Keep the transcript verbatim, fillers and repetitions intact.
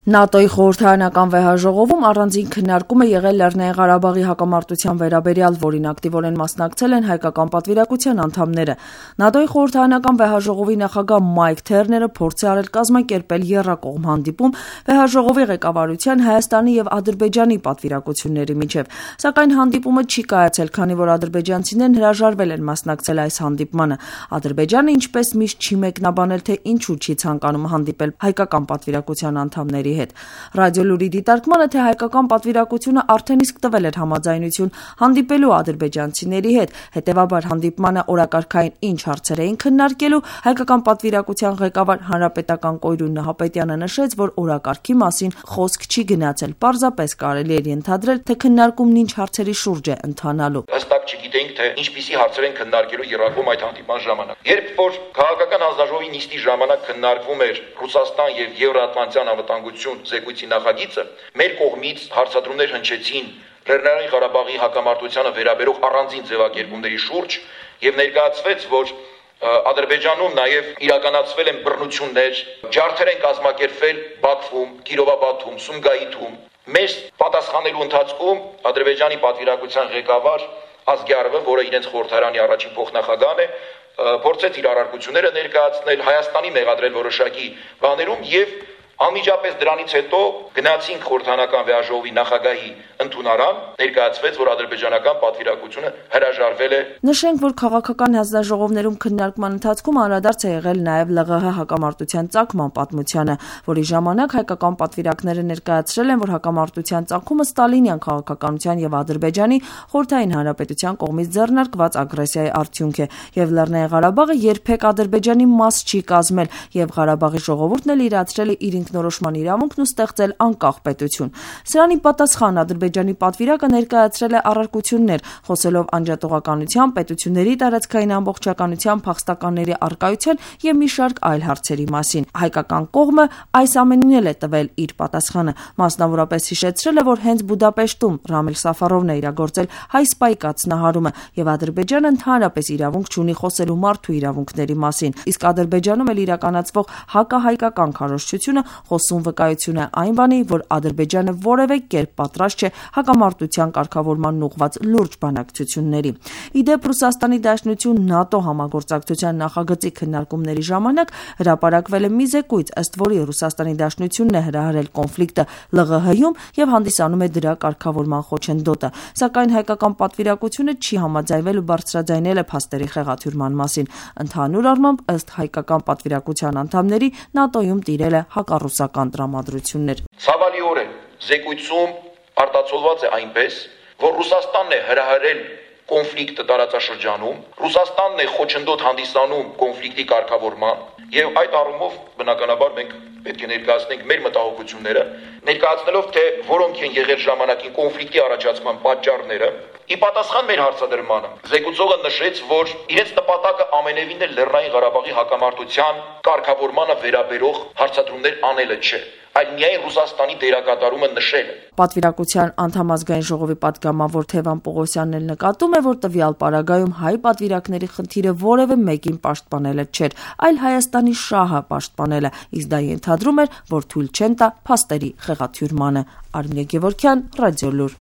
ՆԱՏՕ-ի խորհրդարանական վեհաժողովում առանձին քննարկում է եղել Լեռնային Ղարաբաղի հակամարտության վերաբերյալ, որին ակտիվորեն մասնակցել են հայկական պատվիրակության անդամները։ ՆԱՏՕ-ի խորհրդարանական վեհաժողովի նախագահ Մայք Թերները փորձ է արել կազմակերպել եռակողմ հանդիպում վեհաժողովի ղեկավարության, Հայաստանի եւ Ադրբեջանի պատվիրակությունների միջև, սակայն հանդիպումը չի կայացել, քանի որ ադրբեջանցիներն հրաժարվել են մասնակցել այս հանդիպմանը։ Ադրբեջանը, ինչպես միշտ, չի մեկնաբանել, թե ինչու չի ցանկանում հանդիպել հայկական պատվիրակության անդամների հետ։ Ռադիոլուրի դիտարկմանը, թե հայկական պատվիրակությունը արդեն իսկ տվել էր համաձայնություն հանդիպելու ադրբեջանցիների հետ, հետևաբար հանդիպմանը օրակարգային ինչ հարցեր էին քննարկելու, հայկական պատվիրակության ղեկավար հանրապետական կոյրու Նահապետյանը նշեց, որ օրակարգի մասին խոսք չի գնացել, պարզապես կարելի էր ենթադրել, թե քննարկումն ինչ հարցերի շուրջ է ընթանալու։ Հստակ չգիտենք, թե ինչպիսի հարցեր են քննարկելու եռակողմ այդ հանդիպման ժամանակ։ Երբ որ քաղաքական հանձնաժողովի նիստի ժամանակ քննարկվում էր Ռուսաստան եւ Եվրոատլանտյան անվտանգություն զեկույցի նախագիծը, մեր կողմից հարցադրումներ հնչեցին Լեռնային Ղարաբաղի հակամարտությանը վերաբերող առանձին ձևակերպումների շուրջ եւ ներկայացվեց, որ Ադրբեջանում նաև իրականացվել են բռնություններ, ջարդեր են կազմակերպվել Բաքվում, Կիրովաբադում, Սումգայիթում։ Մեր պատասխանելու ընթացքում Ադրբեջանի պատվիրակության ղեկավար Ազգյարովը, որը իրենց խորհրդարանի առաջին փոխնախագահն է, փորձեց իր առարկությունները ներկայացնել, Հայաստանի մեղադրել որոշակի բաներում եւ անմիջապես դրանից հետո գնացինք խորհրդարանական վեհաժողովի նախագահի ընդունարան, ներկայացվեց, որ ադրբեջանական պատվիրակությունը հրաժարվել է։ Նշենք, որ քաղաքական հանձնաժողովներում քննարկման ընթացքում անդրադարձ է եղել նաև ԼՂՀ հակամարտության ծագման պատմությանը, որի ժամանակ հայկական պատվիրակները ներկայացրել են, որ հակամարտության ծագումը ստալինյան քաղաքականության եւ Ադրբեջանի խորհրդային հանրապետության կողմից ձեռնարկված ագրեսիայի արդյունք է, եւ Լեռնային Ղարաբաղը երբեք Ադրբեջանի մաս չի կազմել, եւ Ղարաբաղի ժողովուրդն էլ իրացրել է իր ինքնորոշման իրավունքն ու ստեղծել անկախ պետություն։ Սրանի պատասխան Ադրբեջանի պատվիրակը ներկայացրել է առարկություններ, խոսելով անջատողականության, պետությունների տարածքային ամբողջականության, փախստականների առկայության եւ մի շարք այլ հարցերի մասին։ Հայկական կողմը այս ամենին էլ է տվել իր պատասխանը, մասնավորապես հիշեցրել է, որ հենց Բուդապեշտում Ռամիլ Սաֆարովն է իրագործել հայ սպայի կաթնահարումը եւ Ադրբեջանը ընդհանրապես իրավունք չունի խոսելու մարդու իրավունքների մասին, իսկ Ադրբեջանում էլ իրականացվող հակահայկական քարոզչությունը խոսում վկայություն է այն բանի, որ Ադրբեջանը որևէ կերպ պատրաստ չէ հակամարտության կարգավորման ուղղված լուրջ բանակցությունների։ Իդեպ Ռուսաստանի Դաշնություն ՆԱՏՕ համագործակցության նախագծի քննարկումների ժամանակ հրապարակվել է մի զեկույց, ըստ որի Ռուսաստանի Դաշնությունն է հրահրել կոնֆլիկտը ԼՂՀ-ում եւ հանդիսանում է դրա կարգավորման խոչընդոտը, սակայն հայկական պատվիրակությունը չի համաձայնվել ու բարձրաձայնել է փաստերի խեղաթյուրման մասին։ Ընդհանուր առմամբ, ըստ հայկական պատվիրակության անդամների, ՆԱՏՕ-ում տիրել է հակառուսական տրամադրություններ։ Ցավալիորեն զեկույցում արտացոլված է այնպես, որ Ռուսաստանն է հրահրել կոնֆլիկտը տարածաշրջանում, Ռուսաստանն է խոչընդոտ հանդիսանում կոնֆլիկտի կարգավորման եւ այդ առումով բնականաբար մենք պետք է ներկայացնենք մեր մտահոգությունները, ներկայացնելով թե որոնք են եղել ժամանակին կոնֆլիկտի առաջացման պատճառները։ Ի պատասխան մեր հարցադրմանը զեկուցողը նշեց, որ իրենց նպատակը ամենևին էլ Լեռնային Ղարաբաղի հակամարտության կարգավորմանը վերաբերող հարցադրումներ անելը չէ, այլ միայն Ռուսաստանի դերակատարումը նշելը։ Պատվիրակության անդամազգային ժողովի պատգամավոր Թևան Պողոսյանն էլ նկատում է, որ տվյալ պարագայում հայ պատվիրակների խնդիրը որևէ մեկին պաշտպանելը չէր, այլ Հայաստանի շահը պաշտպանելը, իսկ դա ենթադրում էր, որ թույլ չեն տա փաստերի խեղաթյուրմանը։ Արմինե Գևորգյան, Ռադիոլուր։